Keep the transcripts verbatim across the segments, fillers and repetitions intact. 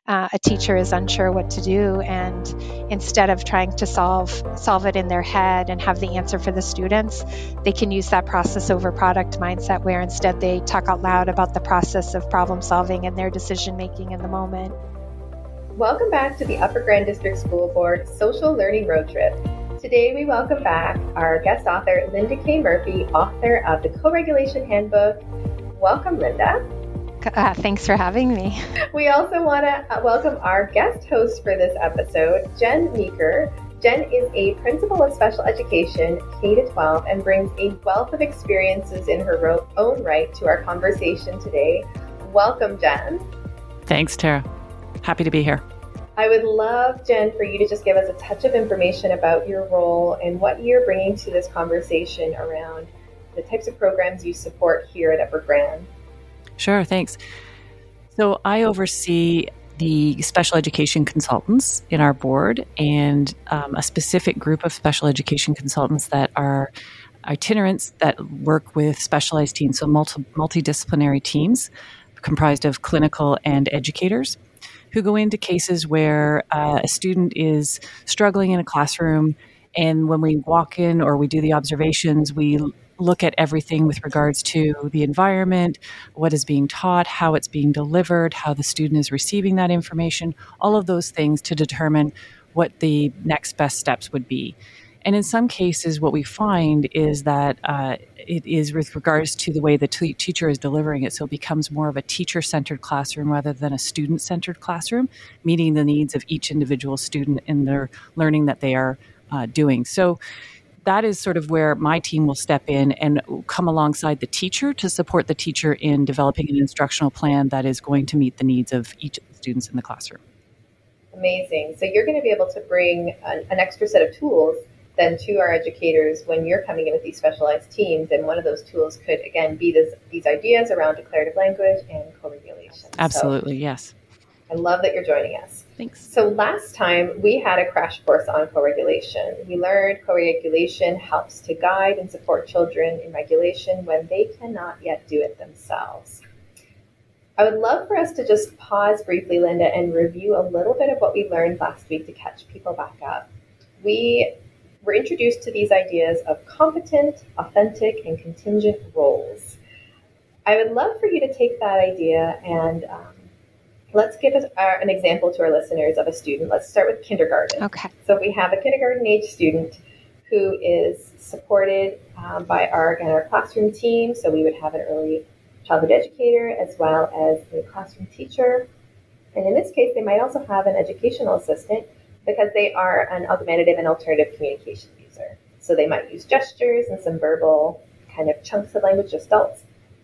uh, a teacher is unsure what to do, and instead of trying to solve solve it in their head and have the answer for the students, they can use that process over product mindset, where instead they talk out loud about the process of problem solving and their decision making in the moment. Welcome back to the Upper Grand District School Board Social Learning Road Trip. Today we welcome back our guest author, Linda K. Murphy, author of the Co-Regulation Handbook. Welcome, Linda. Uh, thanks for having me. We also want to welcome our guest host for this episode, Jen Meeker. Jen is a principal of special education, K to twelve, and brings a wealth of experiences in her own right to our conversation today. Welcome, Jen. Thanks, Tara. Happy to be here. I would love, Jen, for you to just give us a touch of information about your role and what you're bringing to this conversation around the types of programs you support here at Upper Grand. Sure, thanks. So I oversee the special education consultants in our board, and um, a specific group of special education consultants that are itinerants that work with specialized teams, so multi- multidisciplinary teams comprised of clinical and educators, who go into cases where uh, a student is struggling in a classroom, and when we walk in or we do the observations, we look at everything with regards to the environment, what is being taught, how it's being delivered, how the student is receiving that information, all of those things to determine what the next best steps would be. And in some cases, what we find is that uh, it is with regards to the way the t- teacher is delivering it. So it becomes more of a teacher-centered classroom rather than a student-centered classroom, meeting the needs of each individual student in their learning that they are uh, doing. So that is sort of where my team will step in and come alongside the teacher to support the teacher in developing an instructional plan that is going to meet the needs of each of the students in the classroom. Amazing. So you're going to be able to bring an, an extra set of tools then to our educators when you're coming in with these specialized teams. And one of those tools could, again, be this, these ideas around declarative language and co-regulation. Absolutely, so, yes. I love that you're joining us. Thanks. So last time we had a crash course on co-regulation. We learned co-regulation helps to guide and support children in regulation when they cannot yet do it themselves. I would love for us to just pause briefly, Linda, and review a little bit of what we learned last week to catch people back up. We were introduced to these ideas of competent, authentic, and contingent roles. I would love for you to take that idea and um, let's give us our, an example to our listeners of a student. Let's start with kindergarten. Okay. So we have a kindergarten age student who is supported um, by our, again, our classroom team. So we would have an early childhood educator as well as a classroom teacher. And in this case, they might also have an educational assistant because they are an augmentative and alternative communication user. So they might use gestures and some verbal kind of chunks of language, just adults.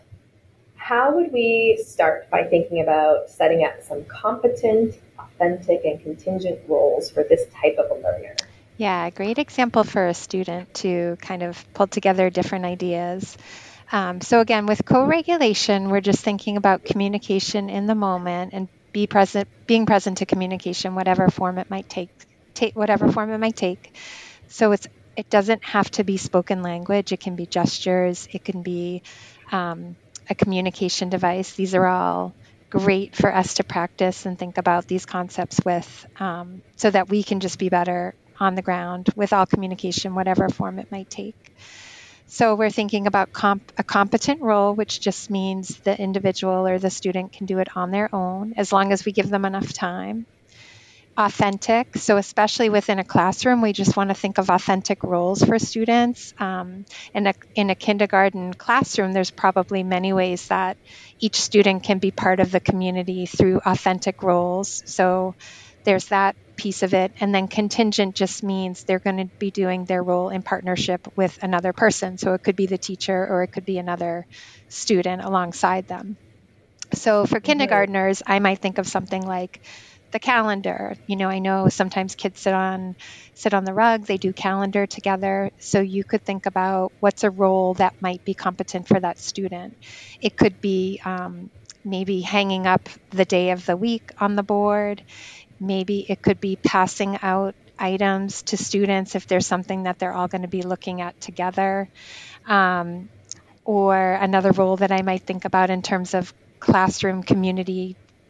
How would we start by thinking about setting up some competent, authentic, and contingent roles for this type of a learner? Yeah, a great example for a student to kind of pull together different ideas. Um, so again, with co-regulation, we're just thinking about communication in the moment and be present, being present to communication, whatever form it might take, take whatever form it might take. So it's it doesn't have to be spoken language. It can be gestures. It can be um, a communication device. These are all great for us to practice and think about these concepts with, um, so that we can just be better on the ground with all communication, whatever form it might take. So we're thinking about comp- a competent role, which just means the individual or the student can do it on their own, as long as we give them enough time. Authentic, so especially within a classroom, we just want to think of authentic roles for students. Um, in, a, in a kindergarten classroom, there's probably many ways that each student can be part of the community through authentic roles. So there's that piece of it. And then contingent just means they're going to be doing their role in partnership with another person. So it could be the teacher or it could be another student alongside them. So for kindergartners, I might think of something like the calendar. You know, I know sometimes kids sit on sit on the rug, they do calendar together. So you could think about what's a role that might be competent for that student. It could be um, maybe hanging up the day of the week on the board. Maybe it could be passing out items to students if there's something that they're all going to be looking at together. Um, or another role that I might think about in terms of classroom community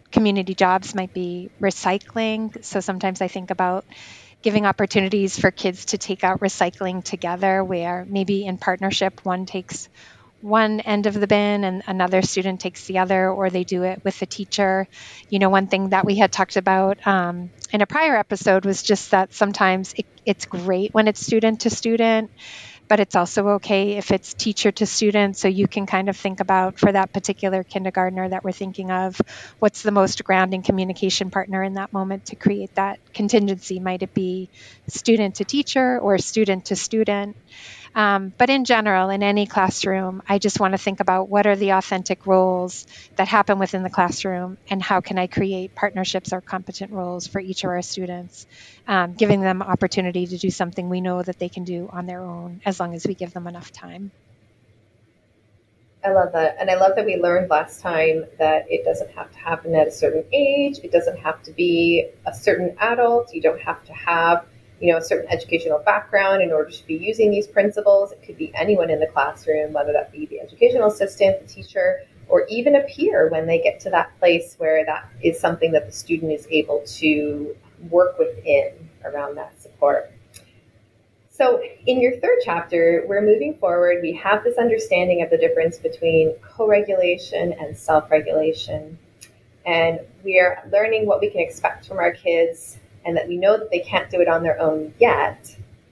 community jobs might be recycling. So sometimes I think about giving opportunities for kids to take out recycling together, where maybe in partnership one takes one end of the bin and another student takes the other, or they do it with the teacher. You know, one thing that we had talked about um, in a prior episode was just that sometimes it, it's great when it's student to student, but it's also okay if it's teacher to student. So you can kind of think about, for that particular kindergartner that we're thinking of, what's the most grounding communication partner in that moment to create that contingency? Might it be student to teacher or student to student? Um, but in general, in any classroom, I just want to think about what are the authentic roles that happen within the classroom, and how can I create partnerships or competent roles for each of our students, um, giving them opportunity to do something we know that they can do on their own, as long as we give them enough time. I love that. And I love that we learned last time that it doesn't have to happen at a certain age. It doesn't have to be a certain adult. You don't have to have, you know, a certain educational background in order to be using these principles. It could be anyone in the classroom, whether that be the educational assistant, the teacher, or even a peer when they get to that place where that is something that the student is able to work within around that support. So in your third chapter, we're moving forward. We have this understanding of the difference between co-regulation and self-regulation. And we are learning what we can expect from our kids, and that we know that they can't do it on their own yet.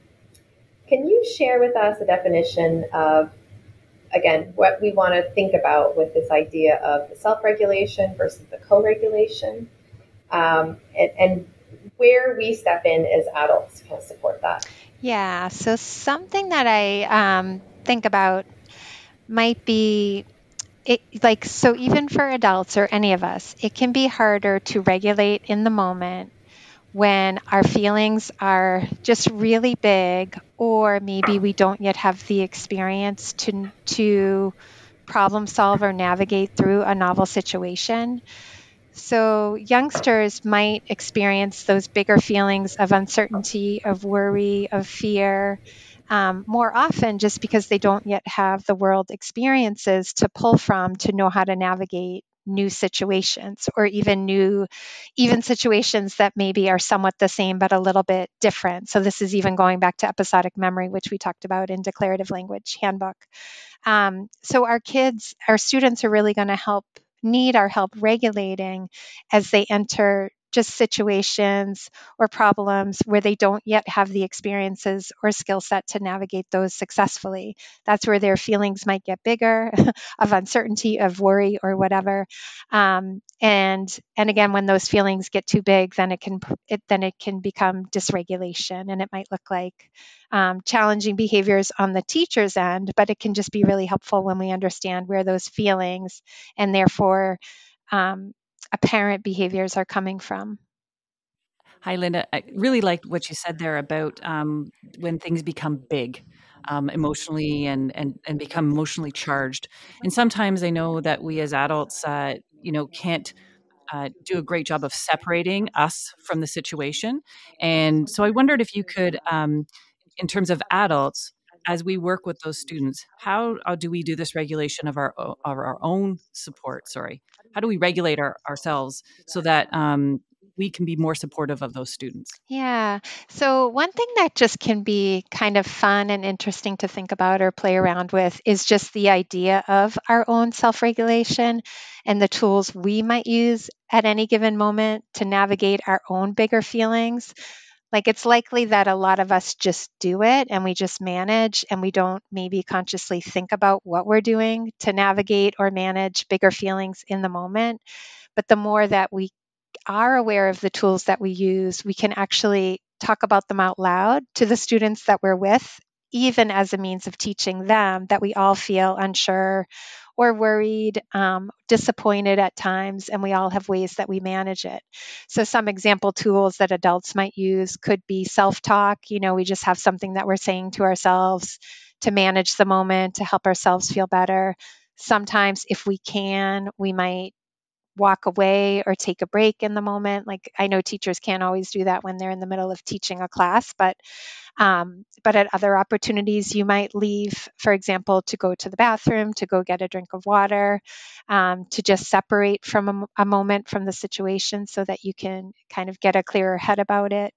Can you share with us a definition of, again, what we want to think about with this idea of the self-regulation versus the co-regulation, um, and, and where we step in as adults to kind of support that? Yeah, so something that I um, think about might be it, like, so even for adults or any of us, it can be harder to regulate in the moment when our feelings are just really big, or maybe we don't yet have the experience to to problem solve or navigate through a novel situation. So youngsters might experience those bigger feelings of uncertainty, of worry, of fear, um, more often just because they don't yet have the world experiences to pull from to know how to navigate new situations, or even new even situations that maybe are somewhat the same but a little bit different. So this is even going back to episodic memory, which we talked about in Declarative Language Handbook. Um, so our kids, our students are really going to help need our help regulating as they enter just situations or problems where they don't yet have the experiences or skill set to navigate those successfully. That's where their feelings might get bigger of uncertainty, of worry, or whatever. Um, and and again, when those feelings get too big, then it can it then it can become dysregulation, and it might look like um, challenging behaviors on the teacher's end, but it can just be really helpful when we understand where those feelings and therefore um, apparent behaviors are coming from. Hi, Linda. I really liked what you said there about um, when things become big um, emotionally and, and, and become emotionally charged. And sometimes I know that we as adults, uh, you know, can't uh, do a great job of separating us from the situation. And so I wondered if you could, um, in terms of adults, as we work with those students, how uh, do we do this regulation of our of our own support? Sorry, how do we regulate our, ourselves so that um, we can be more supportive of those students? Yeah. So, one thing that just can be kind of fun and interesting to think about or play around with is just the idea of our own self regulation and the tools we might use at any given moment to navigate our own bigger feelings. Like, it's likely that a lot of us just do it and we just manage, and we don't maybe consciously think about what we're doing to navigate or manage bigger feelings in the moment. But the more that we are aware of the tools that we use, we can actually talk about them out loud to the students that we're with, even as a means of teaching them that we all feel unsure or worried, um, disappointed at times, and we all have ways that we manage it. So, some example tools that adults might use could be self talk. You know, we just have something that we're saying to ourselves to manage the moment, to help ourselves feel better. Sometimes, if we can, we might walk away or take a break in the moment. Like, I know teachers can't always do that when they're in the middle of teaching a class, but Um, but at other opportunities, you might leave, for example, to go to the bathroom, to go get a drink of water, um, to just separate from a, a moment from the situation so that you can kind of get a clearer head about it.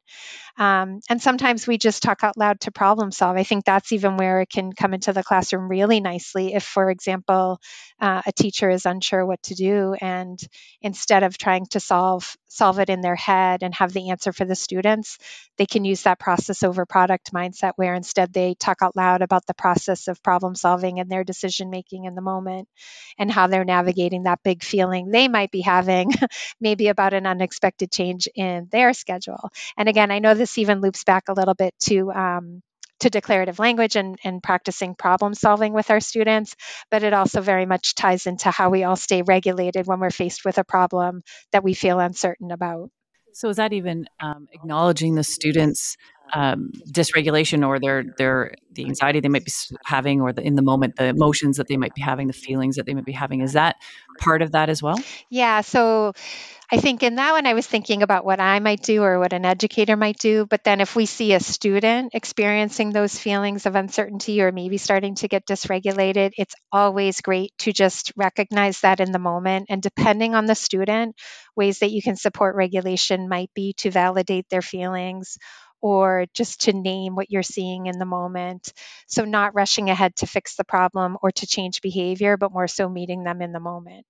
Um, and sometimes we just talk out loud to problem solve. I think that's even where it can come into the classroom really nicely. If, for example, uh, a teacher is unsure what to do, and instead of trying to solve solve it in their head and have the answer for the students, they can use that process over product mindset, where instead they talk out loud about the process of problem solving and their decision making in the moment, and how they're navigating that big feeling they might be having, maybe about an unexpected change in their schedule. And again, I know this even loops back a little bit to um, to declarative language and, and practicing problem solving with our students, but it also very much ties into how we all stay regulated when we're faced with a problem that we feel uncertain about. So is that even um, acknowledging the students' um, dysregulation, or their their the anxiety they might be having, or the, in the moment, the emotions that they might be having, the feelings that they might be having? Is that part of that as well? Yeah. So I think in that one, I was thinking about what I might do or what an educator might do. But then if we see a student experiencing those feelings of uncertainty or maybe starting to get dysregulated, it's always great to just recognize that in the moment. And depending on the student, ways that you can support regulation might be to validate their feelings or just to name what you're seeing in the moment. So not rushing ahead to fix the problem or to change behavior, but more so meeting them in the moment.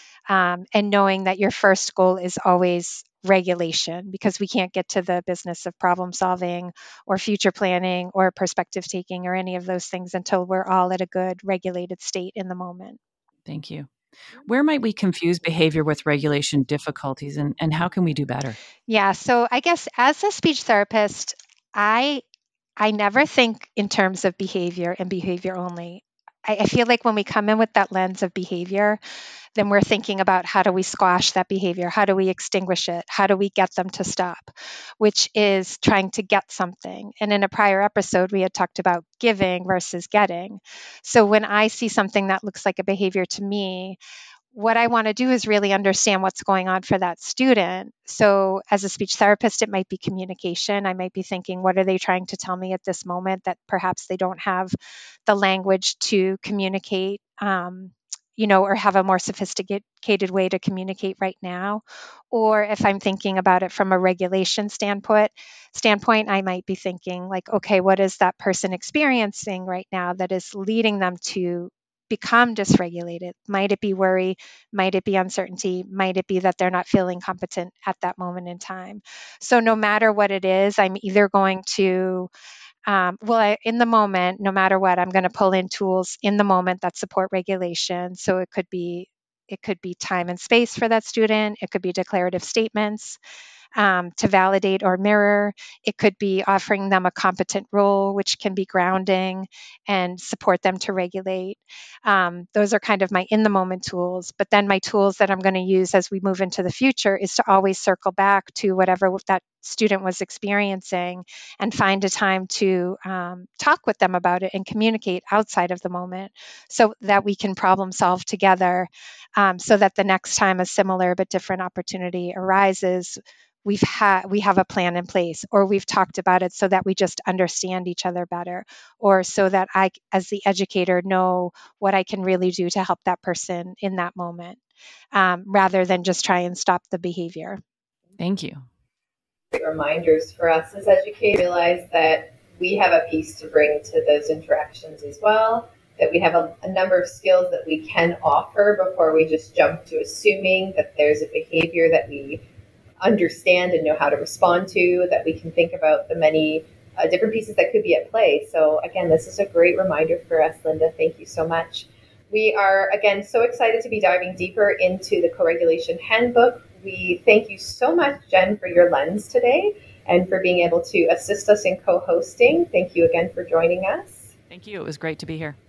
Um, and knowing that your first goal is always regulation, because we can't get to the business of problem solving or future planning or perspective taking or any of those things until we're all at a good regulated state in the moment. Thank you. Where might we confuse behavior with regulation difficulties, and, and how can we do better? Yeah, so I guess as a speech therapist, I I never think in terms of behavior and behavior only. I, I feel like when we come in with that lens of behavior, then we're thinking about how do we squash that behavior? How do we extinguish it? How do we get them to stop? Which is trying to get something. And in a prior episode, we had talked about giving versus getting. So when I see something that looks like a behavior to me, what I want to do is really understand what's going on for that student. So, as a speech therapist, it might be communication. I might be thinking, what are they trying to tell me at this moment that perhaps they don't have the language to communicate, um, you know, or have a more sophisticated way to communicate right now? Or if I'm thinking about it from a regulation standpoint, standpoint, I might be thinking, like, okay, what is that person experiencing right now that is leading them to become dysregulated? Might it be worry? Might it be uncertainty? Might it be that they're not feeling competent at that moment in time? So, no matter what it is, I'm either going to, um, well, I, in the moment, no matter what, I'm going to pull in tools in the moment that support regulation. So, it could be it could be time and space for that student. It could be declarative statements um, to validate or mirror. It could be offering them a competent role, which can be grounding and support them to regulate. Um, those are kind of my in the moment tools. But then my tools that I'm going to use as we move into the future is to always circle back to whatever that student was experiencing and find a time to um, talk with them about it and communicate outside of the moment so that we can problem solve together, um, so that the next time a similar but different opportunity arises, we've had we have a plan in place, or we've talked about it so that we just understand each other better, or so that I, as the educator, know what I can really do to help that person in that moment, um, rather than just try and stop the behavior. Thank you. Great reminders for us as educators, realize that we have a piece to bring to those interactions as well, that we have a, a number of skills that we can offer before we just jump to assuming that there's a behavior that we understand and know how to respond to, that we can think about the many uh, different pieces that could be at play. So again, this is a great reminder for us, Linda. Thank you so much. We are, again, so excited to be diving deeper into the Co-Regulation Handbook. We thank you so much, Jen, for your lens today and for being able to assist us in co-hosting. Thank you again for joining us. Thank you. It was great to be here.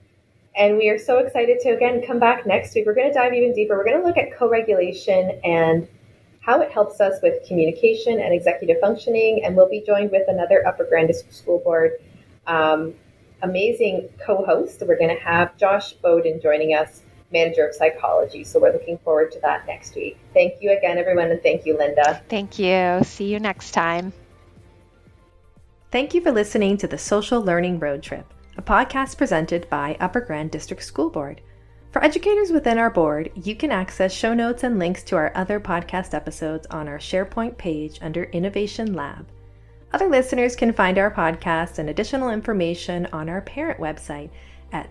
And we are so excited to, again, come back next week. We're going to dive even deeper. We're going to look at co-regulation and how it helps us with communication and executive functioning. And we'll be joined with another Upper Granda School Board um, amazing co-host. We're going to have Josh Bowden joining us, Manager of Psychology. So we're looking forward to that next week. Thank you again, everyone, and thank you, Linda. Thank you. See you next time. Thank you for listening to the Social Learning Road Trip, a podcast presented by Upper Grand District School Board. For educators within our board, you can access show notes and links to our other podcast episodes on our SharePoint page under Innovation Lab. Other listeners can find our podcast and additional information on our parent website at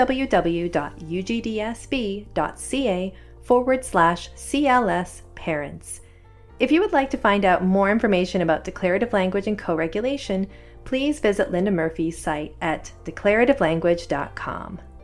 www.ugdsb.ca forward slash CLS parents. If you would like to find out more information about declarative language and co-regulation, please visit Linda Murphy's site at declarative language dot com.